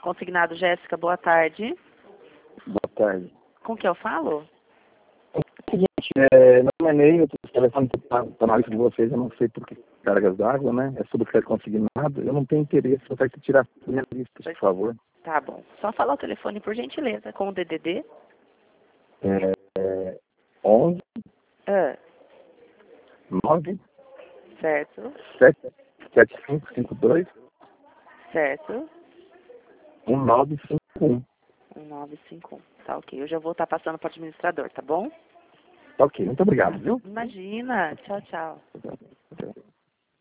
Consignado Jéssica, boa tarde. Boa tarde. Com que eu falo? Seguinte, não é nem o telefone que está na lista de vocês, eu não sei por que cargas d'água, né? É sobre crédito consignado. Eu não tenho interesse, eu quero que tirar a minha lista, por favor. Tá bom. Só falar o telefone, por gentileza, com o DDD. 11 Ah, 9 certo, 7552 certo. 1951. 1951. Tá ok. Eu já vou estar passando para o administrador, tá bom? Ok, muito obrigado, viu? Imagina. Tchau, tchau.